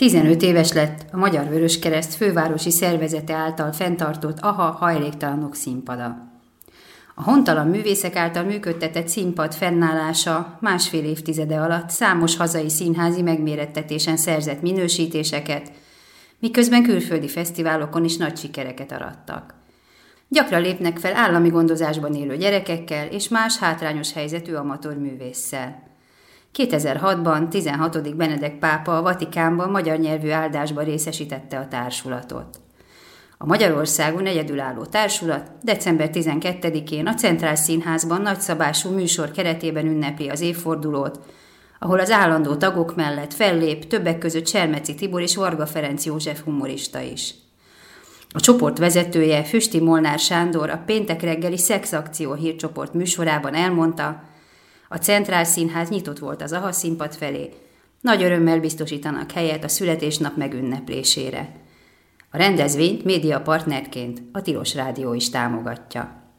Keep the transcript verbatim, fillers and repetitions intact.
tizenöt éves lett a Magyar Vöröskereszt fővárosi szervezete által fenntartott AHA hajléktalanok színpada. A hontalan művészek által működtetett színpad fennállása másfél évtizede alatt számos hazai színházi megmérettetésen szerzett minősítéseket, miközben külföldi fesztiválokon is nagy sikereket arattak. Gyakran lépnek fel állami gondozásban élő gyerekekkel és más hátrányos helyzetű amatőr művésszel. kétezer-hatban tizenhatodik Benedek pápa a Vatikánban magyar nyelvű áldásba részesítette a társulatot. A Magyarországon egyedülálló társulat december tizenkettedikén a Centrál Színházban nagyszabású műsor keretében ünnepli az évfordulót, ahol az állandó tagok mellett fellép többek között Selmeczi Tibor és Varga Ferenc József humorista is. A csoport vezetője, Füsti Molnár Sándor a péntek reggeli Szexakció hírcsoport műsorában elmondta, a Centrál Színház nyitott volt az AHA színpad felé, nagy örömmel biztosítanak helyet a születésnap megünneplésére. A rendezvényt médiapartnerként a Tilos Rádió is támogatja.